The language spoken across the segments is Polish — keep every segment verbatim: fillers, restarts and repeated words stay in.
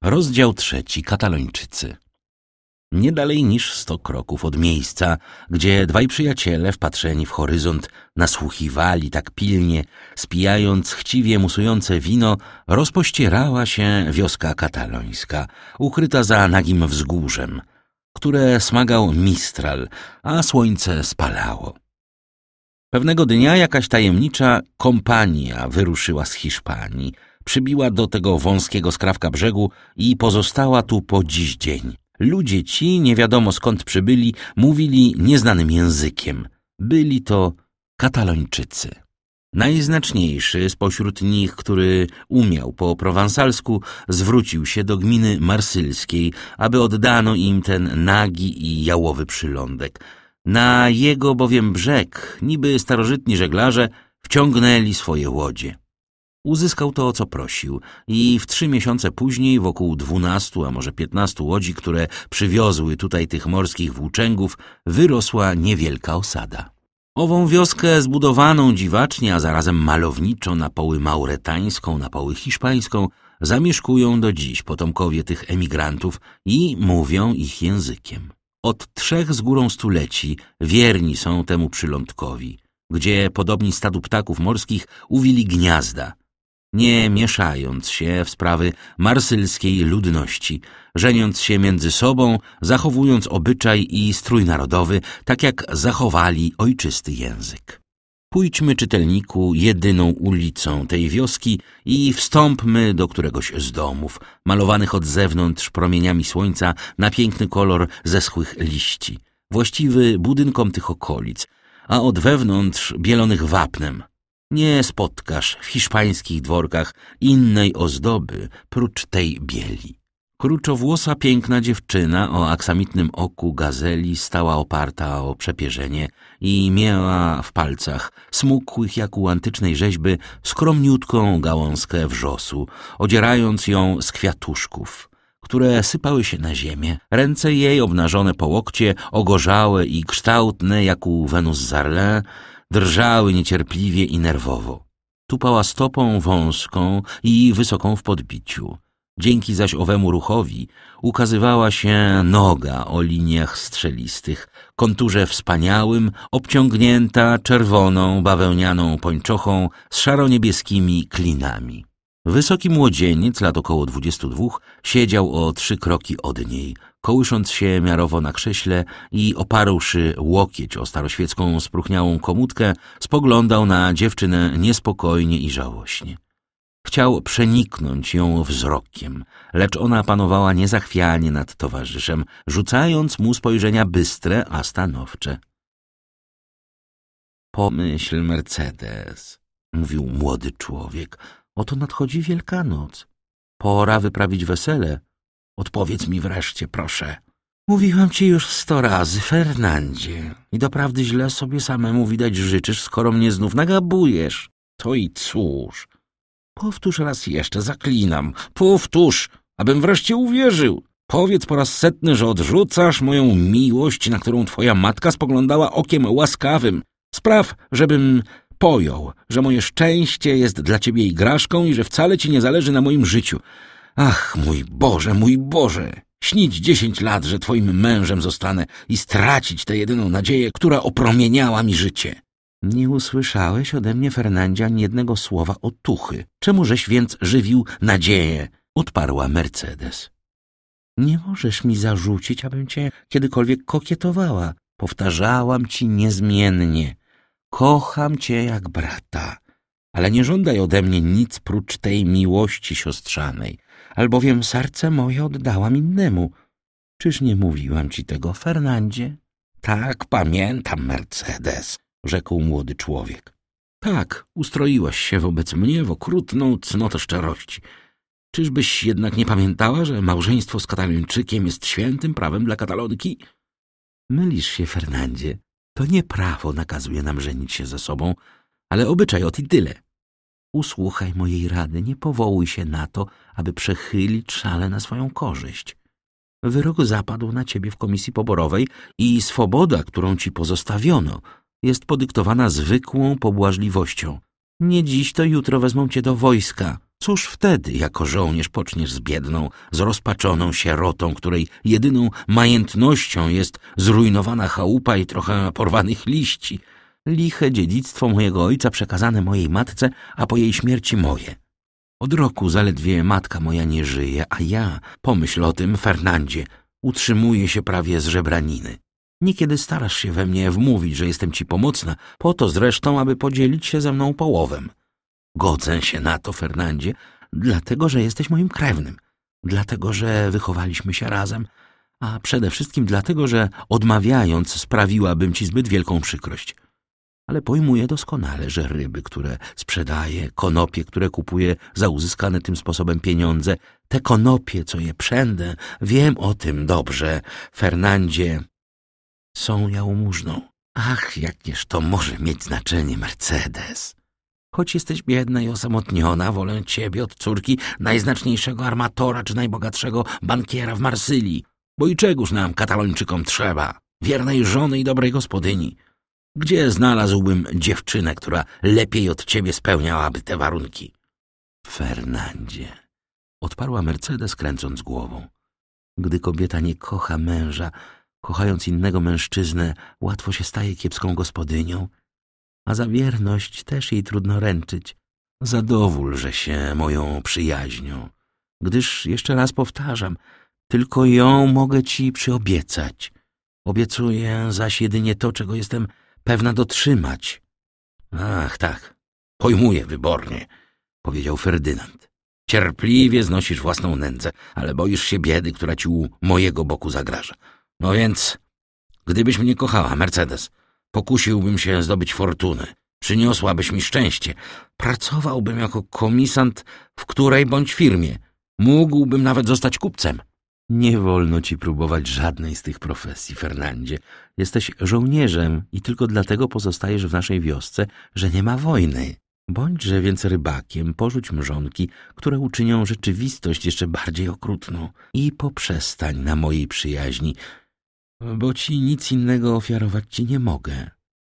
Rozdział trzeci. Katalończycy. Nie dalej niż sto kroków od miejsca, gdzie dwaj przyjaciele, wpatrzeni w horyzont, nasłuchiwali tak pilnie, spijając chciwie musujące wino, rozpościerała się wioska katalońska, ukryta za nagim wzgórzem, które smagał Mistral, a słońce spalało. Pewnego dnia jakaś tajemnicza kompania wyruszyła z Hiszpanii, przybiła do tego wąskiego skrawka brzegu i pozostała tu po dziś dzień. Ludzie ci, nie wiadomo skąd przybyli, mówili nieznanym językiem. Byli to Katalończycy. Najznaczniejszy spośród nich, który umiał po prowansalsku, zwrócił się do gminy marsylskiej, aby oddano im ten nagi i jałowy przylądek. Na jego bowiem brzeg, niby starożytni żeglarze, wciągnęli swoje łodzie. Uzyskał to, o co prosił, i w trzy miesiące później wokół dwunastu, a może piętnastu łodzi, które przywiozły tutaj tych morskich włóczęgów, wyrosła niewielka osada. Ową wioskę zbudowaną dziwacznie, a zarazem malowniczo na poły mauretańską, na poły hiszpańską, zamieszkują do dziś potomkowie tych emigrantów i mówią ich językiem. Od trzech z górą stuleci wierni są temu przylądkowi, gdzie podobni stadu ptaków morskich uwili gniazda, nie mieszając się w sprawy marsylskiej ludności, żeniąc się między sobą, zachowując obyczaj i strój narodowy, tak jak zachowali ojczysty język. Pójdźmy, czytelniku, jedyną ulicą tej wioski i wstąpmy do któregoś z domów, malowanych od zewnątrz promieniami słońca na piękny kolor zeschłych liści, właściwy budynkom tych okolic, a od wewnątrz bielonych wapnem. Nie spotkasz w hiszpańskich dworkach innej ozdoby prócz tej bieli. Kruczowłosa piękna dziewczyna o aksamitnym oku gazeli stała oparta o przepierzenie i miała w palcach, smukłych jak u antycznej rzeźby, skromniutką gałązkę wrzosu, odzierając ją z kwiatuszków, które sypały się na ziemię. Ręce jej, obnażone po łokcie, ogorzałe i kształtne jak u Wenus z Arles, drżały niecierpliwie i nerwowo. Tupała stopą wąską i wysoką w podbiciu. Dzięki zaś owemu ruchowi ukazywała się noga o liniach strzelistych, konturze wspaniałym, obciągnięta czerwoną bawełnianą pończochą z szaroniebieskimi klinami. Wysoki młodzieniec, lat około dwudziestu dwóch, siedział o trzy kroki od niej, kołysząc się miarowo na krześle i oparłszy łokieć o staroświecką spróchniałą komódkę, spoglądał na dziewczynę niespokojnie i żałośnie. Chciał przeniknąć ją wzrokiem, lecz ona panowała niezachwianie nad towarzyszem, rzucając mu spojrzenia bystre, a stanowcze. Pomyśl, Mercedes, mówił młody człowiek, oto nadchodzi Wielkanoc. Pora wyprawić wesele. Odpowiedz mi wreszcie, proszę. Mówiłam ci już sto razy, Fernandzie, i doprawdy źle sobie samemu widać życzysz, skoro mnie znów nagabujesz. To i cóż. Powtórz raz jeszcze, zaklinam. Powtórz, abym wreszcie uwierzył. Powiedz po raz setny, że odrzucasz moją miłość, na którą twoja matka spoglądała okiem łaskawym. Spraw, żebym pojął, że moje szczęście jest dla ciebie igraszką i że wcale ci nie zależy na moim życiu. Ach, mój Boże, mój Boże! Śnić dziesięć lat, że twoim mężem zostanę i stracić tę jedyną nadzieję, która opromieniała mi życie. Nie usłyszałeś ode mnie, Fernandzie, ani jednego słowa otuchy. Czemużeś więc żywił nadzieję? Odparła Mercedes. Nie możesz mi zarzucić, abym cię kiedykolwiek kokietowała. Powtarzałam ci niezmiennie. Kocham cię jak brata, ale nie żądaj ode mnie nic prócz tej miłości siostrzanej, albowiem serce moje oddałam innemu. Czyż nie mówiłam ci tego, Fernandzie? Tak, pamiętam, Mercedes, rzekł młody człowiek. Tak, ustroiłaś się wobec mnie w okrutną cnotę szczerości. Czyżbyś jednak nie pamiętała, że małżeństwo z Katalończykiem jest świętym prawem dla Katalonki? Mylisz się, Fernandzie. To nie prawo nakazuje nam żenić się ze sobą, ale obyczaj, ot i tyle. Usłuchaj mojej rady, nie powołuj się na to, aby przechylić szale na swoją korzyść. Wyrok zapadł na ciebie w komisji poborowej i swoboda, którą ci pozostawiono, jest podyktowana zwykłą pobłażliwością. Nie dziś, to jutro wezmą cię do wojska. Cóż wtedy, jako żołnierz, poczniesz z biedną, zrozpaczoną sierotą, której jedyną majętnością jest zrujnowana chałupa i trochę porwanych liści? Liche dziedzictwo mojego ojca przekazane mojej matce, a po jej śmierci moje. Od roku zaledwie matka moja nie żyje, a ja, pomyśl o tym, Fernandzie, utrzymuję się prawie z żebraniny. Niekiedy starasz się we mnie wmówić, że jestem ci pomocna, po to zresztą, aby podzielić się ze mną połowem. Godzę się na to, Fernandzie, dlatego, że jesteś moim krewnym, dlatego, że wychowaliśmy się razem, a przede wszystkim dlatego, że odmawiając sprawiłabym ci zbyt wielką przykrość. Ale pojmuję doskonale, że ryby, które sprzedaję, konopie, które kupuję za uzyskane tym sposobem pieniądze, te konopie, co je przędę, wiem o tym dobrze, Fernandzie, są jałmużną. Ach, jakież to może mieć znaczenie, Mercedes. Choć jesteś biedna i osamotniona, wolę ciebie od córki najznaczniejszego armatora czy najbogatszego bankiera w Marsylii. Bo i czegóż nam, Katalończykom, trzeba? Wiernej żony i dobrej gospodyni. Gdzie znalazłbym dziewczynę, która lepiej od ciebie spełniałaby te warunki? Fernandzie, odparła Mercedes, kręcąc głową. Gdy kobieta nie kocha męża, kochając innego mężczyznę, łatwo się staje kiepską gospodynią, a za wierność też jej trudno ręczyć. Zadowólże się moją przyjaźnią, gdyż, jeszcze raz powtarzam, tylko ją mogę ci przyobiecać. Obiecuję zaś jedynie to, czego jestem pewna dotrzymać. Ach, tak, pojmuję wybornie, powiedział Ferdynand. Cierpliwie znosisz własną nędzę, ale boisz się biedy, która ci u mojego boku zagraża. No więc, gdybyś mnie kochała, Mercedes, pokusiłbym się zdobyć fortunę. Przyniosłabyś mi szczęście. Pracowałbym jako komisant w której bądź firmie. Mógłbym nawet zostać kupcem. Nie wolno ci próbować żadnej z tych profesji, Fernandzie. Jesteś żołnierzem i tylko dlatego pozostajesz w naszej wiosce, że nie ma wojny. Bądźże więc rybakiem, porzuć mrzonki, które uczynią rzeczywistość jeszcze bardziej okrutną i poprzestań na mojej przyjaźni, bo ci nic innego ofiarować ci nie mogę.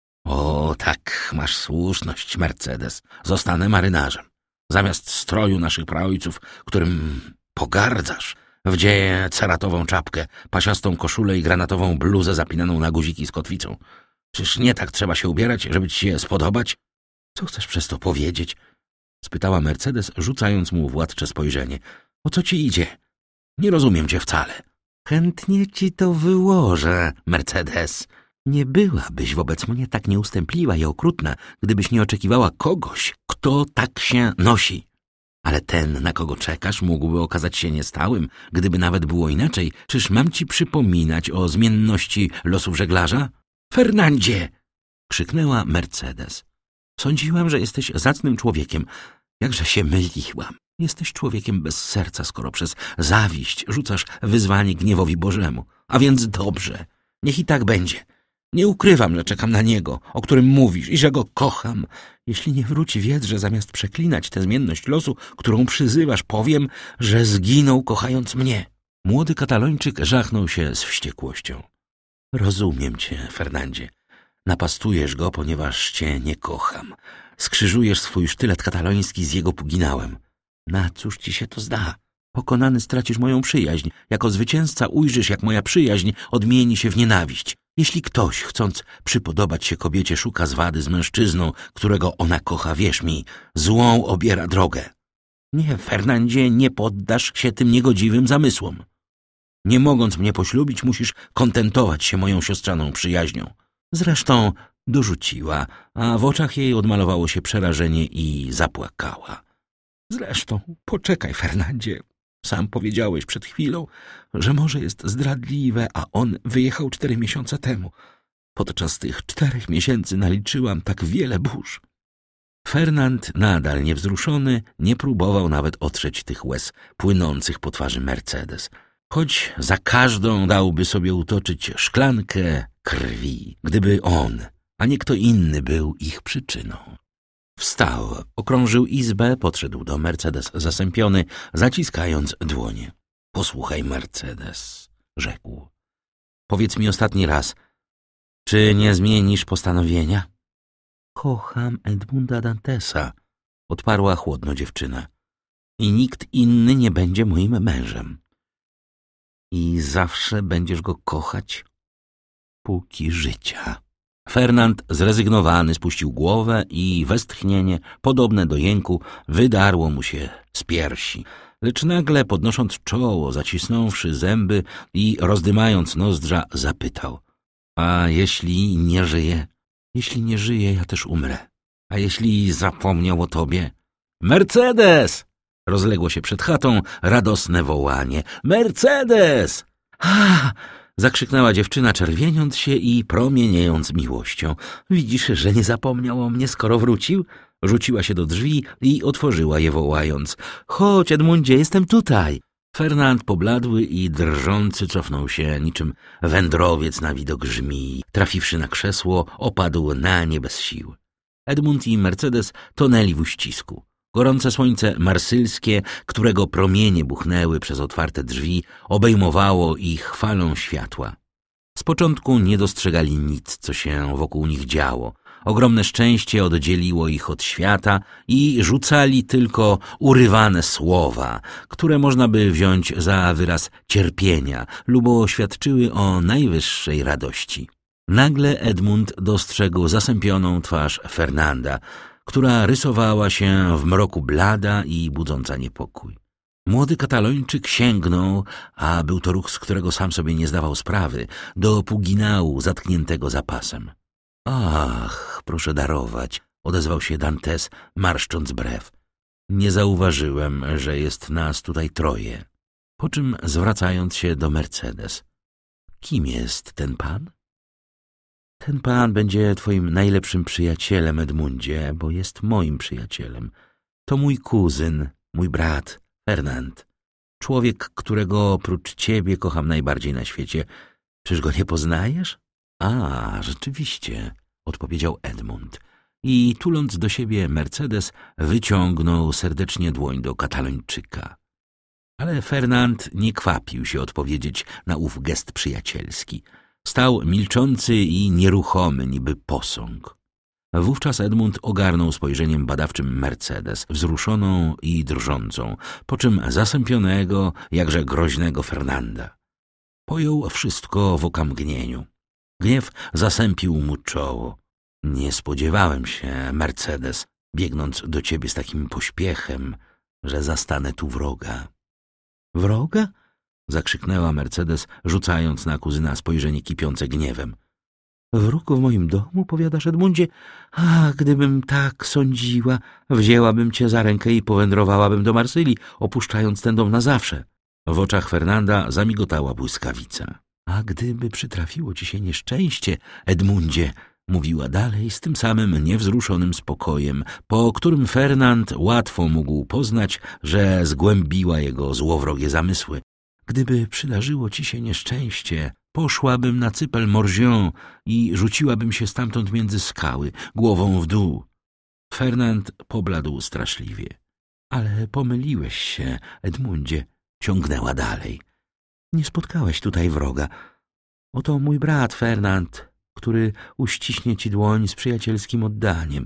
O, tak, masz słuszność, Mercedes. Zostanę marynarzem. Zamiast stroju naszych praojców, którym pogardzasz, wdzieję ceratową czapkę, pasiastą koszulę i granatową bluzę zapinaną na guziki z kotwicą. Czyż nie tak trzeba się ubierać, żeby ci się spodobać? Co chcesz przez to powiedzieć? Spytała Mercedes, rzucając mu władcze spojrzenie. O co ci idzie? Nie rozumiem cię wcale. Chętnie ci to wyłożę, Mercedes. Nie byłabyś wobec mnie tak nieustępliwa i okrutna, gdybyś nie oczekiwała kogoś, kto tak się nosi. Ale ten, na kogo czekasz, mógłby okazać się niestałym, gdyby nawet było inaczej. Czyż mam ci przypominać o zmienności losów żeglarza? Fernandzie! Krzyknęła Mercedes. Sądziłam, że jesteś zacnym człowiekiem. Jakże się myliłam. Jesteś człowiekiem bez serca, skoro przez zawiść rzucasz wyzwanie gniewowi Bożemu. A więc dobrze, niech i tak będzie. Nie ukrywam, że czekam na niego, o którym mówisz i że go kocham. Jeśli nie wróci, wiedz, że zamiast przeklinać tę zmienność losu, którą przyzywasz, powiem, że zginął kochając mnie. Młody Katalończyk żachnął się z wściekłością. Rozumiem cię, Fernandzie. Napastujesz go, ponieważ cię nie kocham. Skrzyżujesz swój sztylet kataloński z jego puginałem. Na cóż ci się to zda? Pokonany stracisz moją przyjaźń. Jako zwycięzca ujrzysz, jak moja przyjaźń odmieni się w nienawiść. Jeśli ktoś, chcąc przypodobać się kobiecie, szuka zwady z mężczyzną, którego ona kocha, wierz mi, złą obiera drogę. Nie, Fernandzie, nie poddasz się tym niegodziwym zamysłom. Nie mogąc mnie poślubić, musisz kontentować się moją siostrzaną przyjaźnią. Zresztą dorzuciła, a w oczach jej odmalowało się przerażenie i zapłakała. Zresztą, poczekaj, Fernandzie. Sam powiedziałeś przed chwilą, że morze jest zdradliwe, a on wyjechał cztery miesiące temu. Podczas tych czterech miesięcy naliczyłam tak wiele burz. Fernand, nadal niewzruszony, nie próbował nawet otrzeć tych łez płynących po twarzy Mercedes, choć za każdą dałby sobie utoczyć szklankę krwi, gdyby on, a nie kto inny był ich przyczyną. Wstał, okrążył izbę, podszedł do Mercedes zasępiony, zaciskając dłonie. — Posłuchaj, Mercedes — rzekł. — Powiedz mi ostatni raz, czy nie zmienisz postanowienia? — Kocham Edmunda Dantesa — odparła chłodno dziewczyna. i nikt inny nie będzie moim mężem. I zawsze będziesz go kochać, póki życia. Fernand, zrezygnowany, spuścił głowę i westchnienie, podobne do jęku, wydarło mu się z piersi. Lecz nagle, podnosząc czoło, zacisnąwszy zęby i rozdymając nozdrza, zapytał: a jeśli nie żyje? Jeśli nie żyje, ja też umrę. A jeśli zapomniał o tobie? Mercedes! Rozległo się przed chatą radosne wołanie. Mercedes! Ha! Zakrzyknęła dziewczyna, czerwieniąc się i promieniejąc miłością. Widzisz, że nie zapomniał o mnie, skoro wrócił? Rzuciła się do drzwi i otworzyła je, wołając: chodź, Edmundzie, jestem tutaj. Fernand, pobladły i drżący, cofnął się niczym wędrowiec na widok żmii. Trafiwszy na krzesło, opadł na nie bez sił. Edmund i Mercedes tonęli w uścisku. Gorące słońce marsylskie, którego promienie buchnęły przez otwarte drzwi, obejmowało ich falą światła. Z początku nie dostrzegali nic, co się wokół nich działo. Ogromne szczęście oddzieliło ich od świata i rzucali tylko urywane słowa, które można by wziąć za wyraz cierpienia lub świadczyły o najwyższej radości. Nagle Edmund dostrzegł zasępioną twarz Fernanda, która rysowała się w mroku blada i budząca niepokój. Młody Katalończyk sięgnął, a był to ruch, z którego sam sobie nie zdawał sprawy, do puginału zatkniętego za pasem. Ach, proszę darować, odezwał się Dantes, marszcząc brew. Nie zauważyłem, że jest nas tutaj troje. Po czym, zwracając się do Mercedes: kim jest ten pan? Ten pan będzie twoim najlepszym przyjacielem, Edmundzie, bo jest moim przyjacielem. To mój kuzyn, mój brat, Fernand. Człowiek, którego oprócz ciebie kocham najbardziej na świecie. Czyż go nie poznajesz? A, rzeczywiście, odpowiedział Edmund i tuląc do siebie Mercedes, wyciągnął serdecznie dłoń do Katalończyka. Ale Fernand nie kwapił się odpowiedzieć na ów gest przyjacielski. Stał milczący i nieruchomy, niby posąg. Wówczas Edmund ogarnął spojrzeniem badawczym Mercedes, wzruszoną i drżącą, po czym zasępionego, jakże groźnego Fernanda. Pojął wszystko w okamgnieniu. Gniew zasępił mu czoło. Nie spodziewałem się, Mercedes, biegnąc do ciebie z takim pośpiechem, że zastanę tu wroga. Wroga? Zakrzyknęła Mercedes, rzucając na kuzyna spojrzenie kipiące gniewem. Wróg w moim domu, powiadasz, Edmundzie? A gdybym tak sądziła, wzięłabym cię za rękę i powędrowałabym do Marsylii, opuszczając ten dom na zawsze. W oczach Fernanda zamigotała błyskawica. A gdyby przytrafiło ci się nieszczęście, Edmundzie, mówiła dalej z tym samym niewzruszonym spokojem, po którym Fernand łatwo mógł poznać, że zgłębiła jego złowrogie zamysły. Gdyby przydarzyło ci się nieszczęście, poszłabym na cypel Morzion i rzuciłabym się stamtąd między skały, głową w dół. Fernand pobladł straszliwie. Ale pomyliłeś się, Edmundzie, ciągnęła dalej. Nie spotkałeś tutaj wroga. Oto mój brat Fernand, który uściśnie ci dłoń z przyjacielskim oddaniem.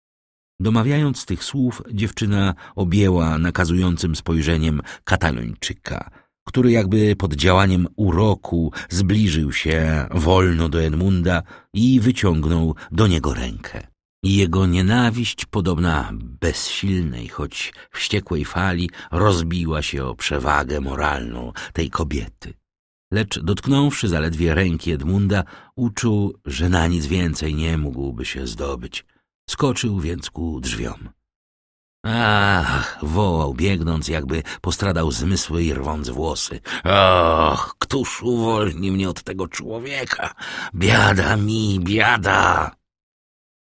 Domawiając tych słów, dziewczyna objęła nakazującym spojrzeniem Katalończyka, który jakby pod działaniem uroku zbliżył się wolno do Edmunda i wyciągnął do niego rękę. I jego nienawiść, podobna bezsilnej, choć wściekłej fali, rozbiła się o przewagę moralną tej kobiety. Lecz dotknąwszy zaledwie ręki Edmunda, uczuł, że na nic więcej nie mógłby się zdobyć. Skoczył więc ku drzwiom. Ach, wołał, biegnąc, jakby postradał zmysły i rwąc włosy. Och, któż uwolni mnie od tego człowieka? Biada mi, biada!